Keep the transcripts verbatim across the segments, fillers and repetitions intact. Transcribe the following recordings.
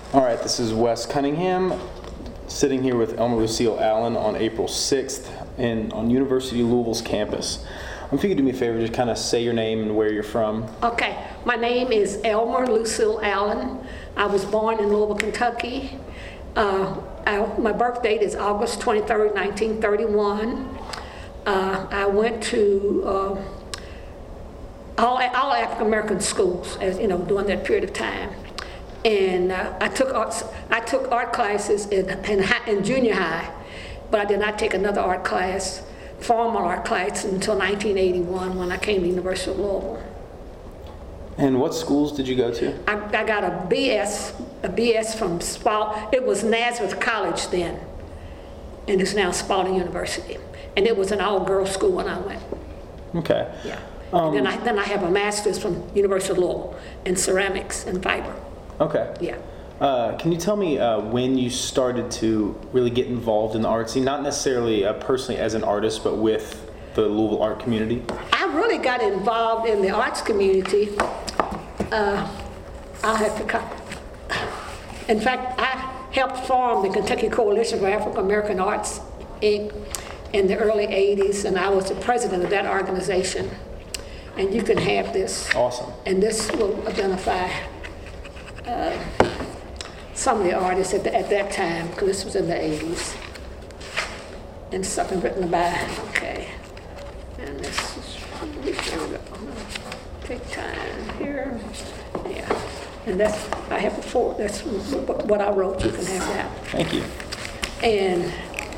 All right, this is Wes Cunningham, sitting here with Elmer Lucille Allen on April sixth in, on University of Louisville's campus. If you could do me a favor, just kind of say your name and where you're from. Okay, my name is Elmer Lucille Allen. I was born in Louisville, Kentucky. Uh, I, my birth date is August twenty-third, nineteen thirty-one. Uh, I went to uh, all, all African American schools, as you know, during that period of time. And uh, I took arts, I took art classes in, in, high, in junior high, but I did not take another art class, formal art class, until nineteen eighty-one when I came to the University of Louisville. And what schools did you go to? I, I got a B S, a B S from Spalding. It was Nazareth College then, and it's now Spalding University. And it was an all-girls school when I went. Okay. Yeah. Um, and then I then I have a master's from University of Louisville in ceramics and fiber. Okay. Yeah. Uh, can you tell me uh, when you started to really get involved in the art scene? Not necessarily uh, personally as an artist, but with the Louisville art community? I really got involved in the arts community. Uh, I have to come. In fact, I helped form the Kentucky Coalition for African American Arts, Incorporated in the early eighties, and I was the president of that organization. And you can have this. Awesome. And this will identify uh, some of the artists at, the, at that time, because this was in the eighties. And something written by, okay. And this is, here we go. Take time here. Yeah. And that's, I have before, that's what I wrote. You can have that. Thank you. And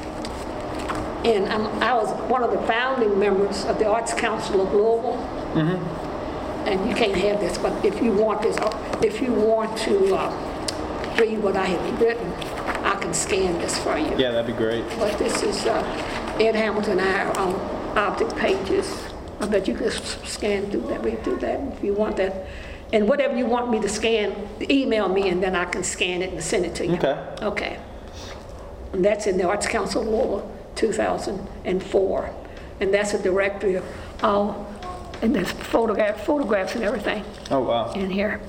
and I'm, I was one of the founding members of the Arts Council of Louisville. Mm-hmm. And you can't have this, but if you want this, if you want to uh, read what I have written, I can scan this for you. Yeah, that'd be great. But this is uh, Ed Hamilton and I are on Optic Pages. I bet you can scan through that, read through that if you want that. And whatever you want me to scan, email me and then I can scan it and send it to you. Okay. Okay. And that's in the Arts Council of Louisville, two thousand four. And that's a directory of all, and there's photograph, photographs and everything. Oh, wow. In here.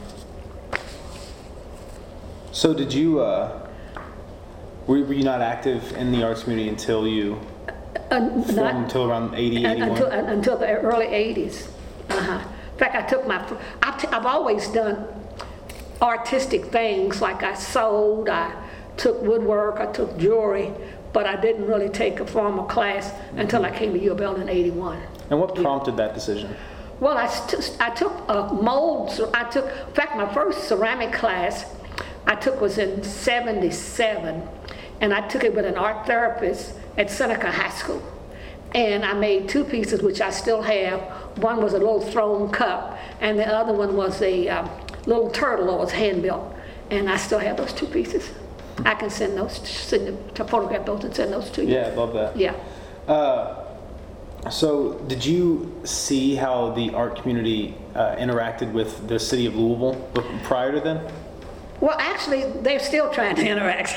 So did you, uh, were, were you not active in the arts community until you Uh, formed not, until around eighty, eighty-one? Until, until the early eighties. Uh-huh. In fact, I took my, I've, t- I've always done artistic things, like I sewed, I took woodwork, I took jewelry, but I didn't really take a formal class until I came to U of L in eighty-one. And what prompted that decision? Well, I, st- I took uh, molds, I took, in fact, my first ceramic class I took was in seventy-seven, and I took it with an art therapist at Seneca High School. And I made two pieces, which I still have. One was a little throne cup, and the other one was a um, little turtle that was hand-built. And I still have those two pieces. I can send those, send them, to photograph those and send those to you. Yeah, I love that. Yeah. Uh, so did you see how the art community uh, interacted with the city of Louisville prior to then? Well, actually, they're still trying to interact.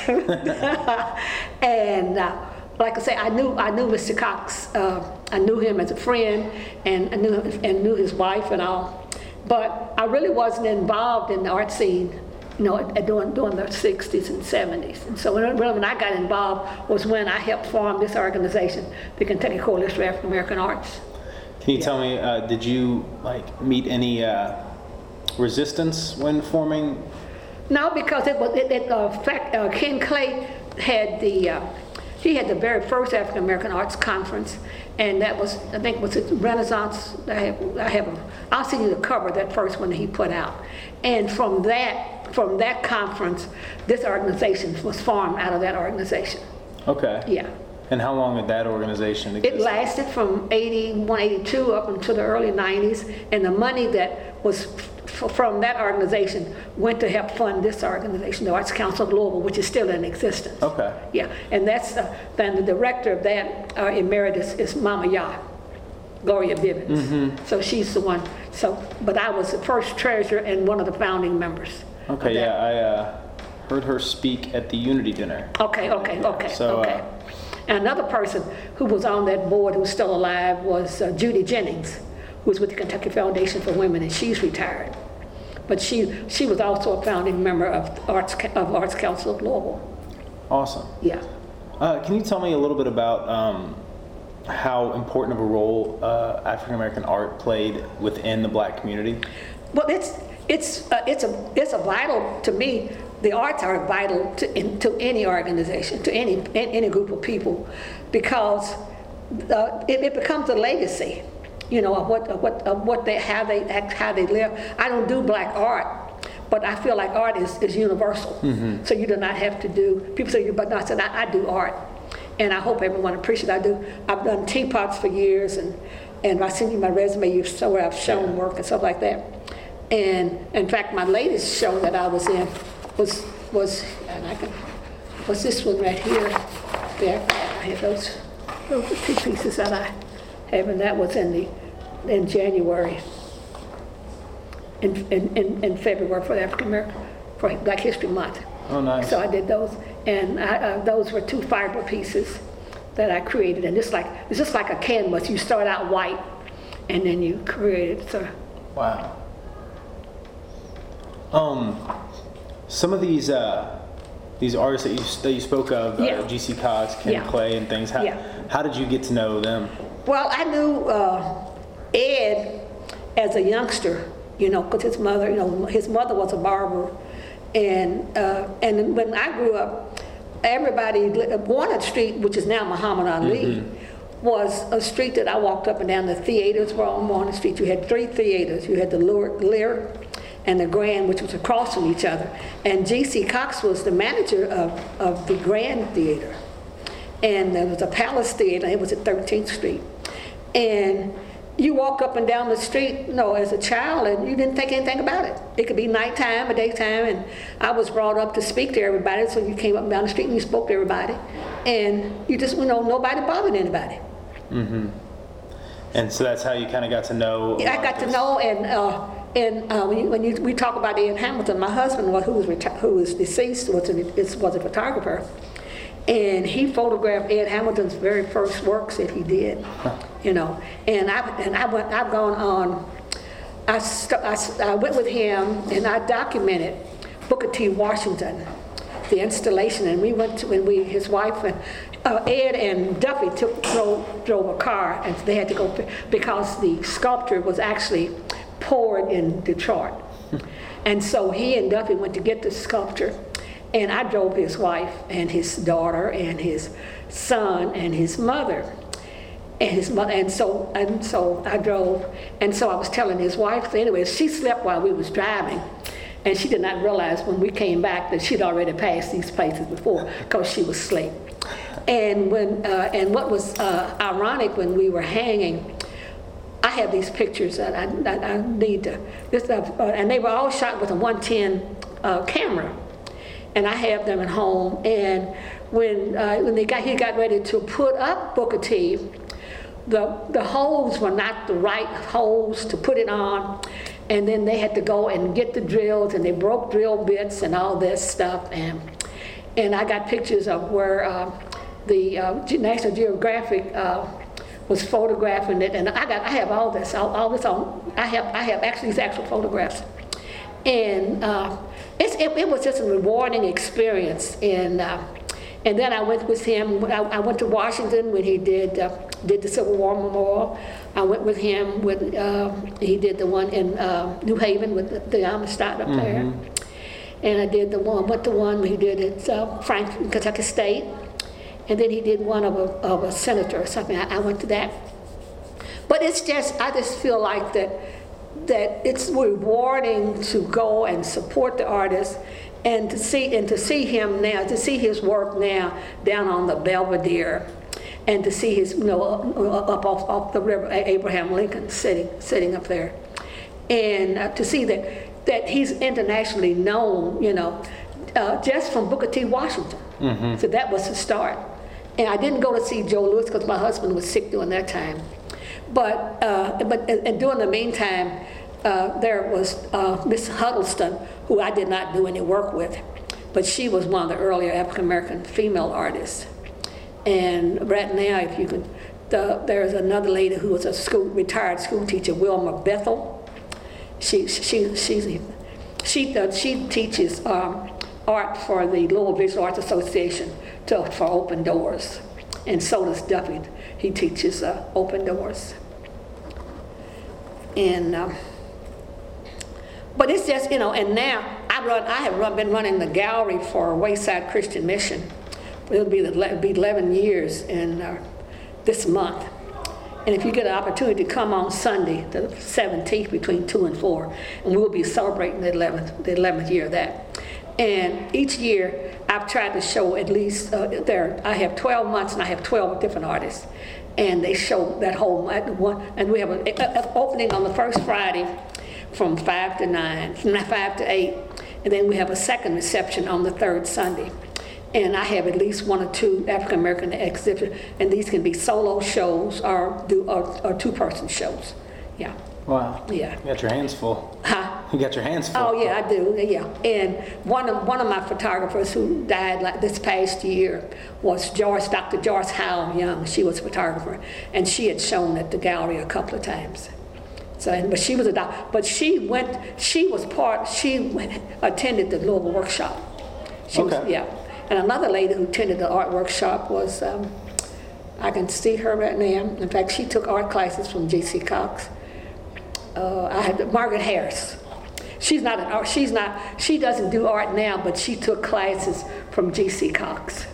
And uh, like I say, I knew I knew Mister Cox. Uh, I knew him as a friend, and I knew and knew his wife and all. But I really wasn't involved in the art scene, you know, at, at during, during the sixties and seventies. And so when, really when I got involved was when I helped form this organization, the Kentucky Coalition for African American Arts. Can you yeah. tell me, uh, did you like meet any uh, resistance when forming? No, because it was, it, it, uh, fact, uh, Ken Clay had the, uh, he had the very first African American Arts Conference, and that was, I think, was it Renaissance? I have, I have, a, I'll send you the cover, that first one that he put out. And from that, from that conference, this organization was formed out of that organization. Okay. Yeah. And how long did that organization exist? It lasted from eighty-one, eighty-two up until the early nineties, and the money that was f- from that organization went to help fund this organization, the Arts Council of Louisville, which is still in existence. Okay. Yeah, and that's, uh, then the director of that uh, emeritus is Mama Ya, Gloria Bivens. Mm-hmm. So she's the one, so, but I was the first treasurer and one of the founding members. Okay, yeah, I uh, heard her speak at the Unity dinner. Okay, okay, yeah, okay, so, okay. Uh, And another person who was on that board who's still alive was uh, Judy Jennings, who was with the Kentucky Foundation for Women, and she's retired. But she she was also a founding member of Arts of Arts Council of Louisville. Awesome. Yeah. Uh, can you tell me a little bit about um, how important of a role uh, African American art played within the Black community? Well, it's it's uh, it's a it's a vital to me. The arts are vital to in, to any organization, to any any group of people, because uh, it, it becomes a legacy, you know, of what of what of what they how they act, how they live. I don't do Black art, but I feel like art is, is universal. Mm-hmm. So you do not have to do. People say, but no, I said I, I do art, and I hope everyone appreciates it. I do. I've done teapots for years, and and I send you my resume. You saw where I've shown work and stuff like that. And in fact, my latest show that I was in was was and I can was this one right here. There, I had those those are two pieces that I have, and that was in the in January. In, in, in, in February for the African American, for Black History Month. Oh, nice. So I did those, and I, uh, those were two fiber pieces that I created, and it's like it's just like a canvas. You start out white, and then you create it. So. Wow. Um, some of these uh, these artists that you that you spoke of, yeah. uh, G C Cox, Ken yeah. Clay, and things. How, yeah. how did you get to know them? Well, I knew uh, Ed as a youngster. You know, because his mother, you know, his mother was a barber, and uh, and when I grew up, everybody, Walnut Street, which is now Muhammad Ali, mm-hmm. was a street that I walked up and down. The theaters were on Walnut Street. You had three theaters. You had the Lear and the Grand, which was across from each other. And G C Cox was the manager of, of the Grand Theater. And there was a Palace Theater, it was at thirteenth Street. And you walk up and down the street, you know, as a child, and you didn't think anything about it. It could be nighttime or daytime, and I was brought up to speak to everybody, so you came up and down the street and you spoke to everybody. And you just, you know, nobody bothered anybody. Mm-hmm. And so that's how you kind of got to know. Yeah, I got to know, and uh, and uh, when, you, when you, we talk about Ed Hamilton, my husband, was, who was reti- who was deceased, was a, was a photographer. And he photographed Ed Hamilton's very first works that he did, you know. And I and I went. I've gone on. I, st- I, I went with him and I documented Booker T. Washington, the installation. And we went to when we his wife and uh, Ed and Duffy took drove, drove a car, and they had to go because the sculpture was actually poured in Detroit. And so he and Duffy went to get the sculpture. And I drove his wife and his daughter and his son and his mother, and his mother, and so and so I drove, and so I was telling his wife. So anyway, she slept while we was driving, and she did not realize when we came back that she'd already passed these places before because she was asleep. And when uh, and what was uh, ironic when we were hanging, I have these pictures that I, that I need to, this, uh, and they were all shot with a one ten uh, camera. And I have them at home. And when uh, when they got he got ready to put up Booker T, the the holes were not the right holes to put it on. And then they had to go and get the drills, and they broke drill bits and all this stuff. And and I got pictures of where uh, the uh, National Geographic uh, was photographing it, and I got I have all this all, all this on. I have I have actually these actual photographs, and. Uh, It's, it, it was just a rewarding experience, and uh, and then I went with him. I, I went to Washington when he did uh, did the Civil War Memorial. I went with him when uh, he did the one in uh, New Haven with the, the Amistad up mm-hmm. there, and I did the one. Went the one he did at uh, Franklin, Kentucky State, and then he did one of a of a senator or something. I, I went to that, but it's just I just feel like that. that it's rewarding to go and support the artist, and to see and to see him now, to see his work now down on the Belvedere, and to see his, you know, up off, off the river, Abraham Lincoln sitting sitting up there, and uh, to see that that he's internationally known, you know, uh, just from Booker T. Washington. Mm-hmm. So that was the start. And I didn't go to see Joe Louis because my husband was sick during that time. But uh, but and during the meantime, uh, there was uh, Miss Huddleston, who I did not do any work with, but she was one of the earlier African American female artists. And right now, if you could, the, there's another lady who was a school retired school teacher, Wilma Bethel. She she she's she does, she teaches um, art for the Louisville Visual Arts Association to, for Open Doors. And so does Duffy. He teaches uh, Open Doors. And um, but it's just, you know, and now I run. I have run, been running the gallery for Wayside Christian Mission. It'll be it'll be eleven years in uh, this month. And if you get an opportunity to come on Sunday, the seventeenth, between two and four, and we'll be celebrating the eleventh, the eleventh year of that. And each year, I've tried to show at least uh, there. I have twelve months, and I have twelve different artists, and they show that whole one. And we have an opening on the first Friday from five to nine, from five to eight, and then we have a second reception on the third Sunday. And I have at least one or two African American exhibits, and these can be solo shows or do or, or two-person shows. Yeah. Wow. Yeah. You got your hands full. Huh? You got your hands full. Oh yeah, I do. Yeah. And one of one of my photographers who died like this past year was Joyce, Doctor Joyce Howell Young. She was a photographer, and she had shown at the gallery a couple of times. So, but she was a doc. But she went. She was part. She went, attended the Louisville workshop. She okay. was, yeah. And another lady who attended the art workshop was, um, I can see her right now. In fact, she took art classes from J C Cox. Uh, I had Margaret Harris. She's not an art. She's not. She doesn't do art now, but she took classes from J C Cox.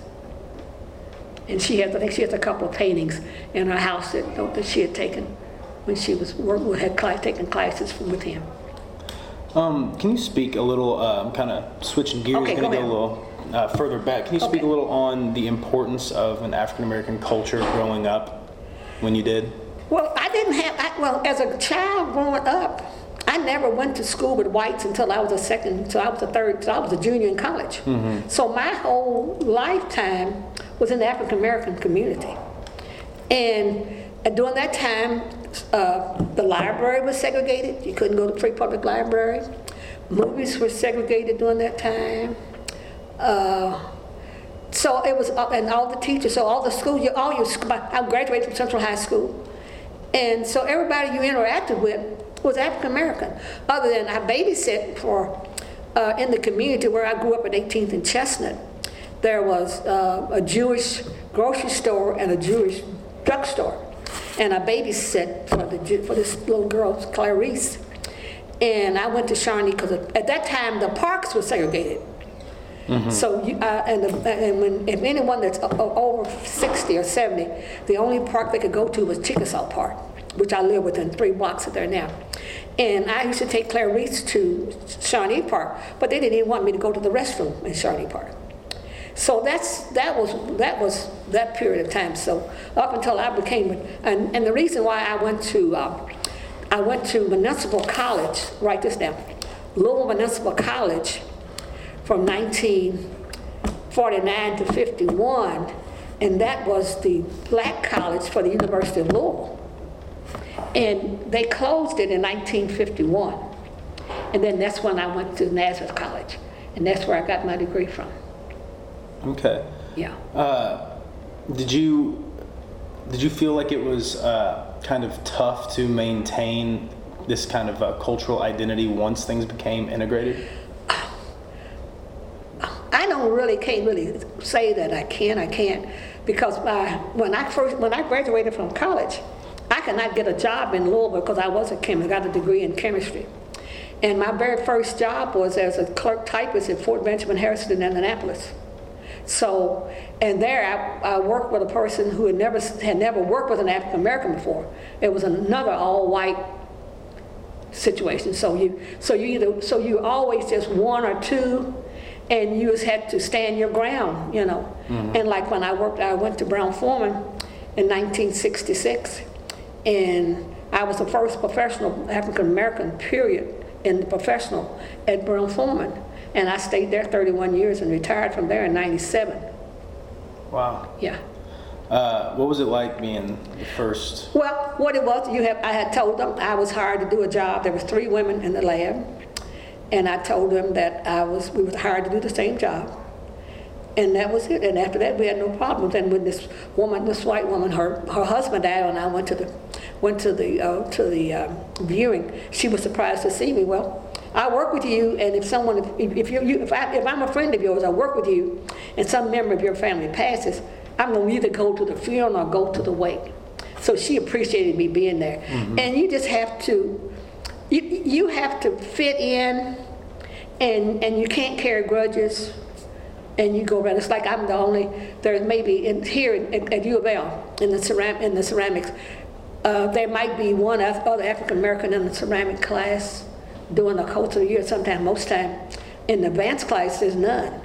And she has. I think she has a couple of paintings in her house that, that she had taken when she was working, had class, taken classes from, with him. Um, can you speak a little? Uh, I'm kind of switching gears. Okay, Going to go go a little. Uh, further back, can you speak Okay. a little on the importance of an African American culture growing up when you did? Well, I didn't have, I, well, as a child growing up, I never went to school with whites until I was a second, until I was a third, until I was a junior in college. Mm-hmm. So my whole lifetime was in the African American community. And uh, during that time, uh, the library was segregated. You couldn't go to free public library. Movies were segregated during that time. Uh, so it was, uh, and all the teachers, so all the school, you, all your, I graduated from Central High School, and so everybody you interacted with was African American. Other than I babysat for, uh, in the community where I grew up at eighteenth and Chestnut, there was uh, a Jewish grocery store and a Jewish drugstore, and I babysat for the for this little girl, Clarice, and I went to Shawnee because at that time the parks were segregated. Mm-hmm. So, you, uh, and, the, and when, if anyone that's over sixty or seventy, the only park they could go to was Chickasaw Park, which I live within three blocks of there now. And I used to take Clarice to Shawnee Park, but they didn't even want me to go to the restroom in Shawnee Park. So that's that was that was that period of time. So up until I became, and, and the reason why I went to uh, I went to Municipal College. Write this down, Louisville Municipal College. From nineteen forty-nine to fifty-one, and that was the black college for the University of Louisville. And they closed it in nineteen fifty-one. And then that's when I went to Nazareth College, and that's where I got my degree from. Okay. Yeah. Uh, did you did you feel like it was uh, kind of tough to maintain this kind of uh, cultural identity once things became integrated? I don't really, can't really say that I can, I can't, because my, when I first, when I graduated from college, I could not get a job in Louisville because I was a chemist, I got a degree in chemistry. And my very first job was as a clerk typist at Fort Benjamin Harrison in Indianapolis. So, and there I, I worked with a person who had never, had never worked with an African American before. It was another all-white situation. So you, so you either, so you always just one or two, and you just had to stand your ground, you know. Mm-hmm. And like when I worked, I went to Brown-Forman in nineteen sixty-six, and I was the first professional African-American, period, in the professional at Brown-Forman. And I stayed there thirty-one years and retired from there in ninety-seven. Wow. Yeah. Uh, what was it like being the first? Well, what it was, you have, I had told them I was hired to do a job. There was three women in the lab. And I told them that I was, we were hired to do the same job. And that was it. And after that, we had no problems. And when this woman, this white woman, her her husband died, and I went to the went to the uh, to the uh, viewing, she was surprised to see me. Well, I work with you, and if someone, if, if you, you if, I, if I'm a friend of yours, I work with you, and some member of your family passes, I'm going to either go to the funeral or go to the wake. So she appreciated me being there. Mm-hmm. And you just have to, you, you have to fit in, and, and you can't carry grudges, and you go around. It's like I'm the only, there's maybe in, here at, at U of L, in the, ceram, in the ceramics, uh, there might be one other African American in the ceramic class doing the cultural year sometime, most time. In the advanced class, there's none.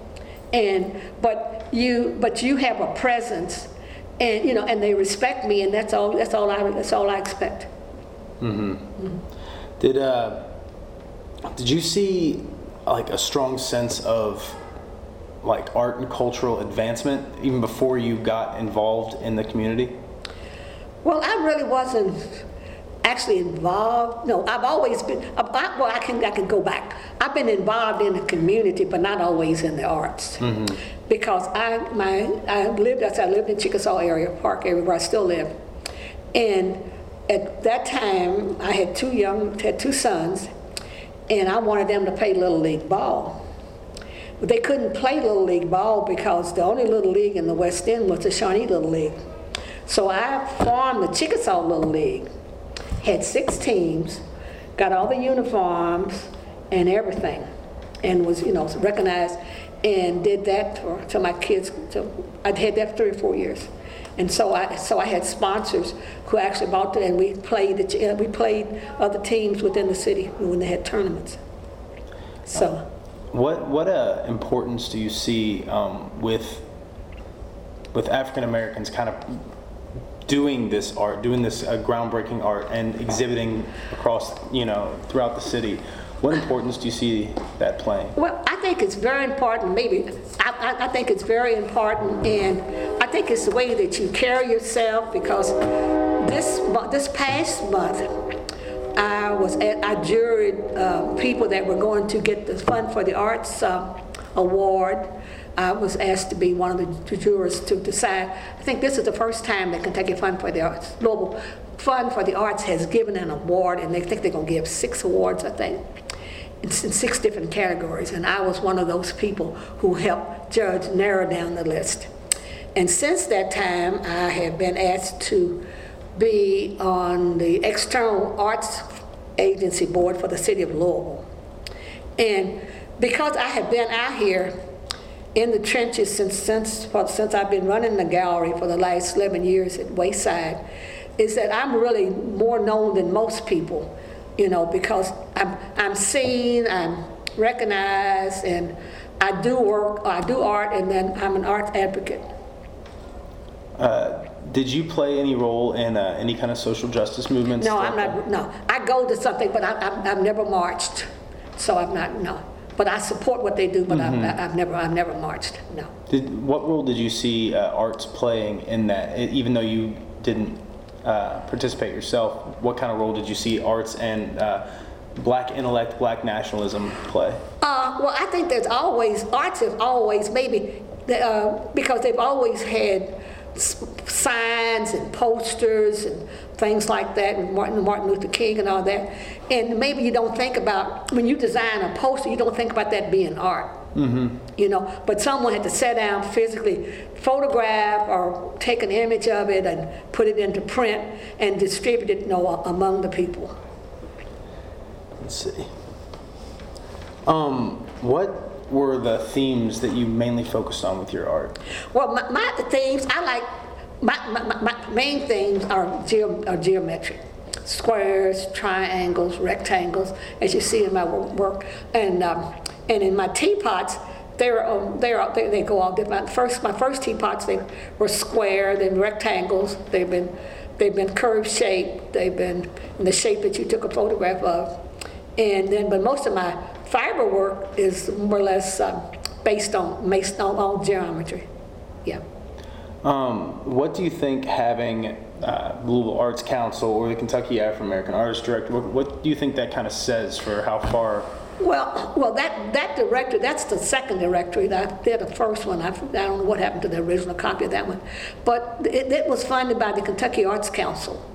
And, but you, but you have a presence, and you know, and they respect me, and that's all. That's all I. That's all I expect. Mm-hmm. Mm-hmm. Did uh, did you see like a strong sense of like art and cultural advancement even before you got involved in the community? Well, I really wasn't actually involved. No, I've always been. I, well, I can I can go back. I've been involved in the community, but not always in the arts. Mm-hmm. Because I my I lived I lived in Chickasaw area, Park area, where I still live, and at that time I had two young had two sons, and I wanted them to play Little League ball. But they couldn't play Little League ball because the only Little League in the West End was the Shawnee Little League. So I formed the Chickasaw Little League. Had six teams, got all the uniforms and everything, and was you know recognized, and did that for to my kids. To, I had that for three or four years, and so I so I had sponsors who actually bought it, and we played the, we played other teams within the city when they had tournaments. So, what what uh, importance do you see um, with with African Americans kind of doing this art, doing this uh, groundbreaking art, and exhibiting across, you know, throughout the city? What importance do you see that playing? Well, I think it's very important. Maybe I, I, I think it's very important, and I think it's the way that you carry yourself. Because this this past month, I was at, I juried uh, people that were going to get the Fund for the Arts uh, award. I was asked to be one of the jurors to decide. I think this is the first time that Kentucky Fund for the Arts, Global Fund for the Arts, has given an award, and they think they're going to give six awards, I think, in, in six different categories. And I was one of those people who helped judge narrow down the list. And since that time, I have been asked to be on the External Arts Agency Board for the City of Louisville. And because I have been out here in the trenches since since since I've been running the gallery for the last eleven years at Wayside, is that I'm really more known than most people, you know, because I'm I'm seen, I'm recognized, and I do work, I do art, and then I'm an art advocate. Uh, did you play any role in uh, any kind of social justice movements? No, I'm not. No, I go to something, but I, I, I've never marched, so I'm not. No. But I support what they do, but mm-hmm. I've, I've never, I've never marched. No. Did, what role did you see uh, arts playing in that? Even though you didn't uh, participate yourself, what kind of role did you see arts and uh, Black intellect, Black nationalism play? Uh, well, I think there's always arts have always maybe uh, because they've always had signs and posters and things like that, and Martin, Martin Luther King and all that. And maybe you don't think about, when you design a poster, you don't think about that being art. Mm-hmm. You know, but someone had to sit down physically, photograph or take an image of it and put it into print and distribute it, you know, among the people. Let's see. Um, what were the themes that you mainly focused on with your art? Well, my, my themes, I like, my, my, my main themes are, geo, are geometric. Squares, triangles, rectangles, as you see in my work. And um, and in my teapots, they're, um, they're, they, they go all different. First, my first teapots, they were square, then rectangles. They've been, they've been curved shaped. They've been in the shape that you took a photograph of. And then, but most of my fiber work is more or less um, based on based on, on geometry. Yeah. Um, what do you think having uh, Louisville Arts Council or the Kentucky African American Artist Director, what, what do you think that kind of says for how far? Well, well, that that director, that's the second directory. That they're the first one. I, I don't know what happened to the original copy of that one, but it, it was funded by the Kentucky Arts Council.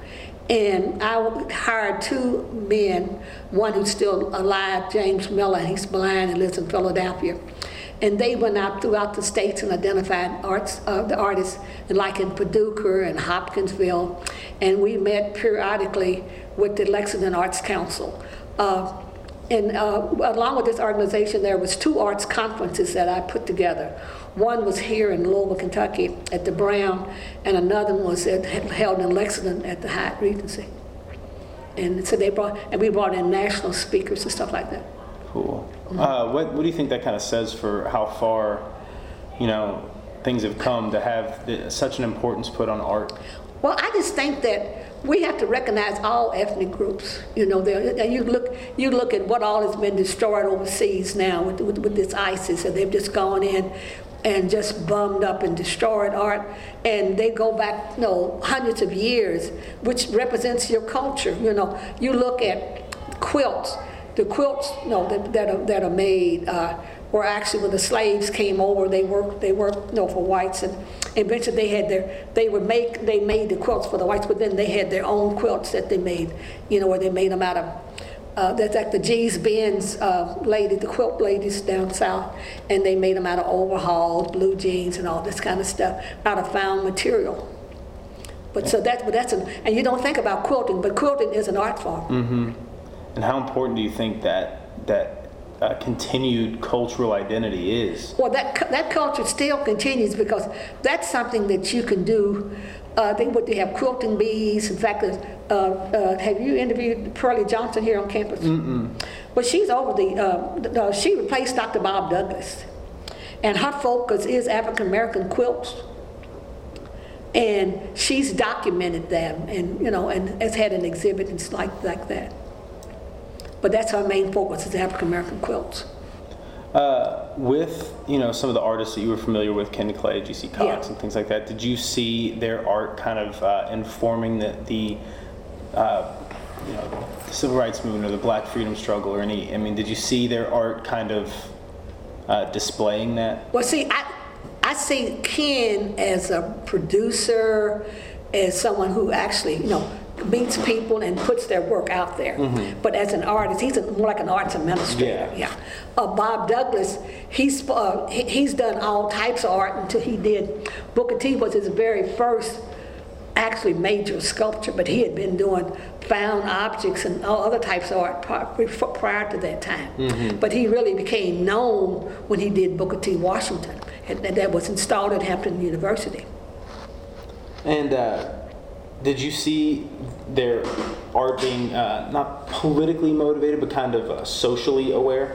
And I hired two men, one who's still alive, James Miller, he's blind and lives in Philadelphia. And they went out throughout the states and identified arts, uh, the artists, like in Paducah and Hopkinsville. And we met periodically with the Lexington Arts Council. Uh, and uh, along with this organization, there was two arts conferences that I put together. One was here in Louisville, Kentucky at the Brown, and another one was at, held in Lexington at the Hyatt Regency. And so they brought, and we brought in national speakers and stuff like that. Cool. Mm-hmm. uh, what, what do you think that kind of says for how far, you know, things have come to have the, such an importance put on art? Well, I just think that we have to recognize all ethnic groups. You know, and you look, you look at what all has been destroyed overseas now with, with, with this ISIS, and they've just gone in and just bummed up and destroyed art, and they go back, you know, hundreds of years, which represents your culture. You know, you look at quilts, the quilts, you know, that, that are that are made. Uh, were actually when the slaves came over, they worked they worked you know for whites, and eventually they had their they would make they made the quilts for the whites, but then they had their own quilts that they made, you know, where they made them out of uh, that's like the G's Benz uh, lady, the quilt ladies down south, and they made them out of overhauls, blue jeans, and all this kind of stuff out of found material. But so that but that's an, and you don't think about quilting, but quilting is an art form. Mm-hmm. And how important do you think that that Uh, continued cultural identity is? Well, that that culture still continues because that's something that you can do. Uh, they would they have quilting bees. In fact, uh, uh, have you interviewed Pearlie Johnson here on campus? Mm-mm. Well, she's over the. Uh, the she replaced Doctor Bob Douglas, and her focus is African American quilts. And she's documented them, and you know, and has had an exhibit and like like that. But that's our main focus, is African American quilts. Uh, with you know some of the artists that you were familiar with, Ken Clay, G C Cox, yeah. and things like that, did you see their art kind of uh, informing the, the uh, you know the civil rights movement or the Black freedom struggle, or any? I mean, did you see their art kind of uh, displaying that? Well, see, I I see Ken as a producer, as someone who actually you know. meets people and puts their work out there. Mm-hmm. But as an artist, he's a, more like an arts administrator. Yeah. yeah. Uh, Bob Douglas, he's uh, he, he's done all types of art until he did. Booker T was his very first actually major sculpture, but he had been doing found objects and all other types of art prior to that time. Mm-hmm. But he really became known when he did Booker T. Washington, and, and that was installed at Hampton University. And uh, did you see their art being uh, not politically motivated, but kind of uh, socially aware?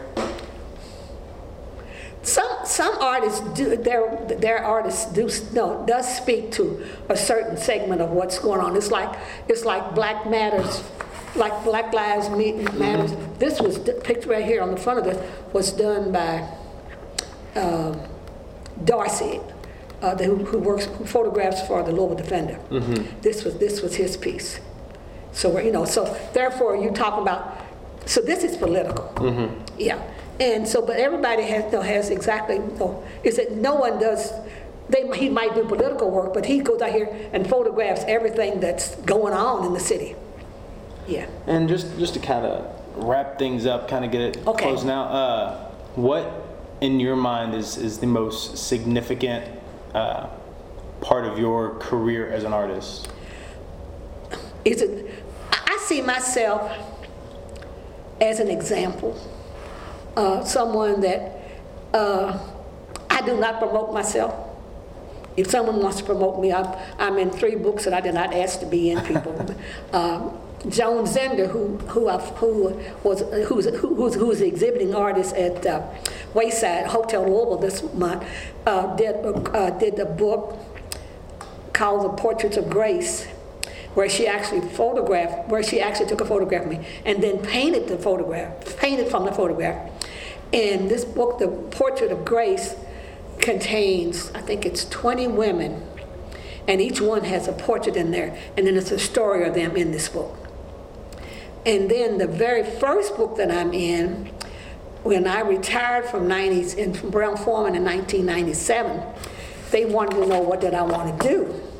Some some artists do their their artists do no does speak to a certain segment of what's going on. It's like it's like Black Matters, like Black Lives Matters. Mm-hmm. This was the picture right here on the front of this was done by uh, Darcy. Uh, the, who, who works, who photographs for the Louisville Defender. Mm-hmm. This was this was his piece. So you know, so therefore you talk about. So this is political. Mm-hmm. Yeah, and so but everybody has you know, has exactly. You know, is that no one does. They he might do political work, but he goes out here and photographs everything that's going on in the city. Yeah. And just just to kind of wrap things up, kind of get it okay. closed now. Uh, what in your mind is is the most significant Uh, part of your career as an artist? Is it? I see myself as an example, uh, someone that uh, I do not promote myself. If someone wants to promote me, I'm, I'm in three books that I did not ask to be in. People, um, Joan Zender, who who I've, who was who's who's who's the exhibiting artist at uh, Wayside Hotel Louisville this month, uh, did uh, did a book called The Portraits of Grace, where she actually photographed, where she actually took a photograph of me and then painted the photograph, painted from the photograph. And this book, The Portrait of Grace, contains, I think it's twenty women, and each one has a portrait in there, and then it's a story of them in this book. And then the very first book that I'm in, when I retired from nineties and from Brown Forman in nineteen ninety-seven, they wanted to know what did I want to do.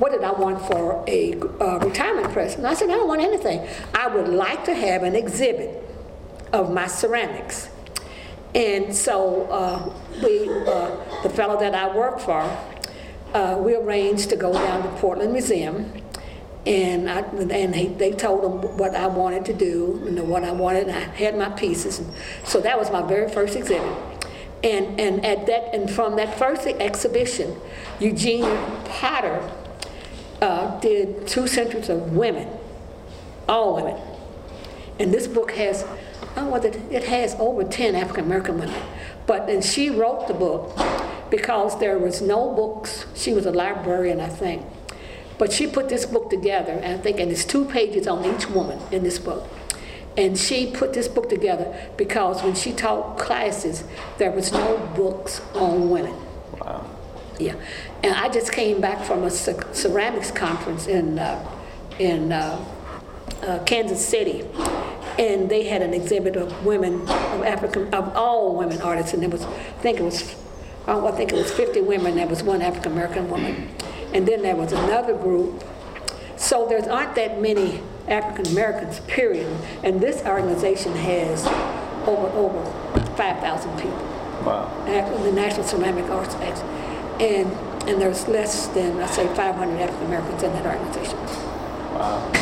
what did I want for a uh, retirement present? I said, I don't want anything. I would like to have an exhibit of my ceramics. And so uh, we, uh, the fellow that I work for, uh, we arranged to go down to Portland Museum, and I, and he, they told them what I wanted to do, and what I wanted, and I had my pieces. So that was my very first exhibit. And and at that and from that first exhibition, Eugenia Potter uh, did two centuries of women, all women. And this book has, I don't know what it, it has over ten African American women. But and she wrote the book because there was no books. She was a librarian, I think. But she put this book together, and I think, and there's two pages on each woman in this book. And she put this book together because when she taught classes, there was no books on women. Wow. Yeah. And I just came back from a ceramics conference in uh, in uh, uh, Kansas City, and they had an exhibit of women, of African, of all women artists, and it was, I think it was, I think it was fifty women. There was one African American woman, and then there was another group. So there aren't that many African Americans, period. And this organization has over over five thousand people. Wow. The National Ceramic Arts Act. And and there's less than, I say, five hundred African Americans in that organization. Wow.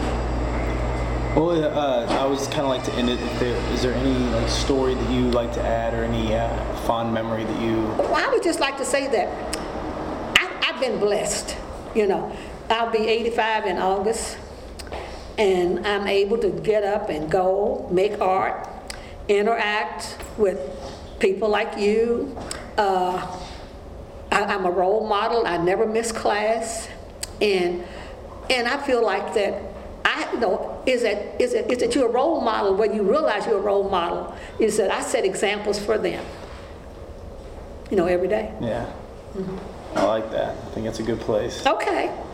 Well, uh, I was kind of like to end it. If there, is there any like story that you like to add, or any uh, fond memory that you? Well, I would just like to say that I, I've been blessed. You know, I'll be eighty-five in August, and I'm able to get up and go make art, interact with people like you. Uh, I, I'm a role model. I never miss class, and and I feel like that. I you know is that is that is that you're a role model. When you realize you're a role model, is that I set examples for them. You know, every day. Yeah. Mm-hmm. I like that. I think it's a good place. Okay.